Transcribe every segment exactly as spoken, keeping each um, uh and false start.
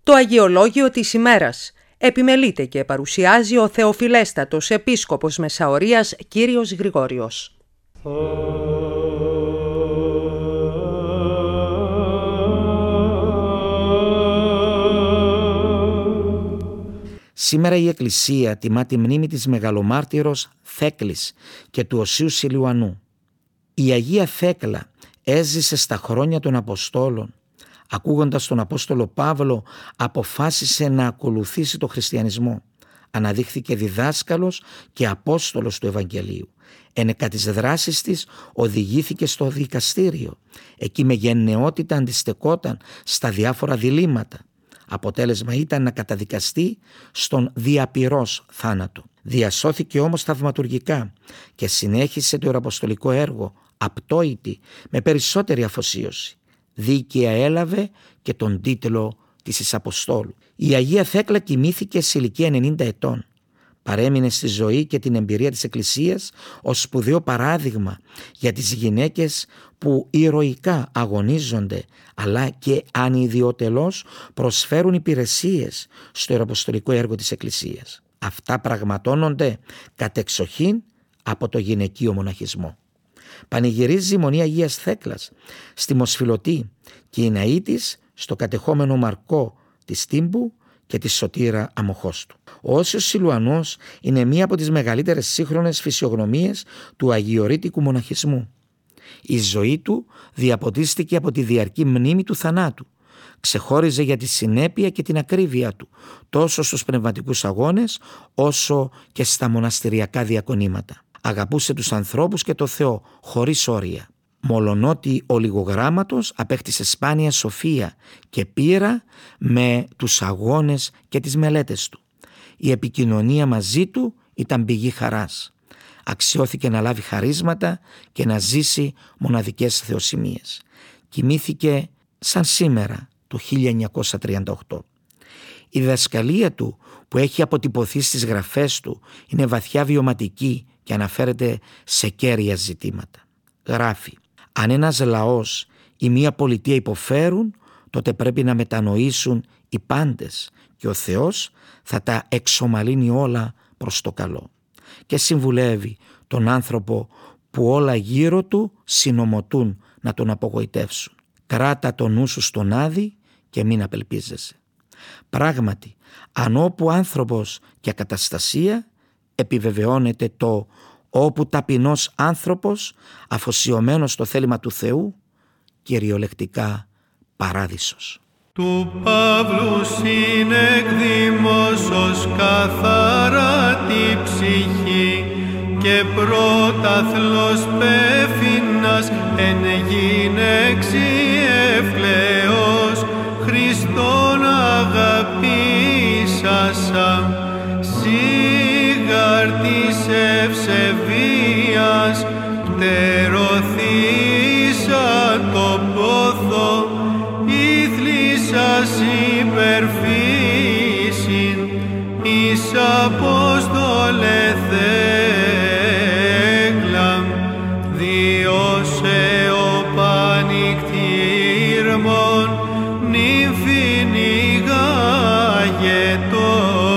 Το Αγιολόγιο της ημέρας επιμελείται και παρουσιάζει ο Θεοφιλέστατος Επίσκοπος Μεσαωρίας κύριος Γρηγόριος. Σήμερα η Εκκλησία τιμά τη μνήμη της μεγαλομάρτυρος Θέκλης και του Οσίου Σιλουανού. Η Αγία Θέκλα έζησε στα χρόνια των Αποστόλων. Ακούγοντας τον Απόστολο Παύλο, αποφάσισε να ακολουθήσει το χριστιανισμό. Αναδείχθηκε διδάσκαλος και Απόστολος του Ευαγγελίου. Ενεκα τις δράσεις της οδηγήθηκε στο δικαστήριο. Εκεί με γενναιότητα αντιστεκόταν στα διάφορα διλήμματα. Αποτέλεσμα ήταν να καταδικαστεί στον διαπυρός θάνατο. Διασώθηκε όμως θαυματουργικά και συνέχισε το ιεροαποστολικό έργο απτόητη με περισσότερη αφοσίωση. Δίκαια έλαβε και τον τίτλο της εις Αποστόλου. Η Αγία Θέκλα κοιμήθηκε σε ηλικία ενενήντα ετών. Παρέμεινε στη ζωή και την εμπειρία της Εκκλησίας ως σπουδαίο παράδειγμα για τις γυναίκες που ηρωικά αγωνίζονται αλλά και ανιδιοτελώς προσφέρουν υπηρεσίες στο ιεροαποστολικό έργο της Εκκλησίας. Αυτά πραγματώνονται κατεξοχήν από το γυναικείο μοναχισμό. Πανηγυρίζει η Μονή Αγίας Θέκλας στη Μοσφυλωτή και η ναή της στο κατεχόμενο Μαρκό της Τύμπου και τη Σωτήρα Αμοχώστου. Ο Όσιος Σιλουανός είναι μία από τις μεγαλύτερες σύγχρονες φυσιογνωμίες του αγιορείτικου μοναχισμού. Η ζωή του διαποτίστηκε από τη διαρκή μνήμη του θανάτου. Ξεχώριζε για τη συνέπεια και την ακρίβεια του, τόσο στους πνευματικούς αγώνες όσο και στα μοναστηριακά διακονήματα. Αγαπούσε τους ανθρώπους και το Θεό χωρίς όρια. Μολονότι ο λιγογράμματος απέκτησε σπάνια σοφία και πείρα με τους αγώνες και τις μελέτες του. Η επικοινωνία μαζί του ήταν πηγή χαράς. Αξιώθηκε να λάβει χαρίσματα και να ζήσει μοναδικές θεοσημίες. Κοιμήθηκε σαν σήμερα το χίλια εννιακόσια τριάντα οκτώ. Η διδασκαλία του που έχει αποτυπωθεί στις γραφές του είναι βαθιά βιωματική και αναφέρεται σε κέρια ζητήματα. Γράφει: αν ένας λαός ή μία πολιτεία υποφέρουν, τότε πρέπει να μετανοήσουν οι πάντες και ο Θεός θα τα εξομαλύνει όλα προς το καλό. Και συμβουλεύει τον άνθρωπο που όλα γύρω του συνομωτούν να τον απογοητεύσουν. Κράτα το νου σου στον άδει και μην απελπίζεσαι. Πράγματι, αν όπου άνθρωπος και ακαταστασία, επιβεβαιώνεται το όπου ταπεινός άνθρωπος αφοσιωμένος στο θέλημα του Θεού, κυριολεκτικά παράδεισος. Του Παύλου συνεκδημόσως καθαρά τη ψυχή και πρωταθλός πέφυνας εν γυναίξη ευκλαιός Χριστόν αγαπήσασα σίγαρ της ευσεβίας πτερωθήσα το πόθο ήθλισσας υπερφύσιν εις Απόστολε Θέκλα διώσε ο πανικτήρμον νύμφιν ηγάγετο.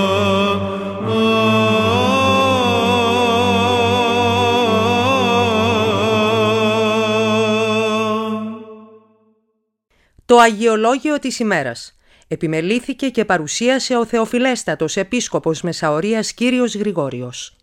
Το Αγιολόγιο της ημέρας επιμελήθηκε και παρουσίασε ο Θεοφιλέστατος Επίσκοπος Μεσαωρίας κύριος Γρηγόριος.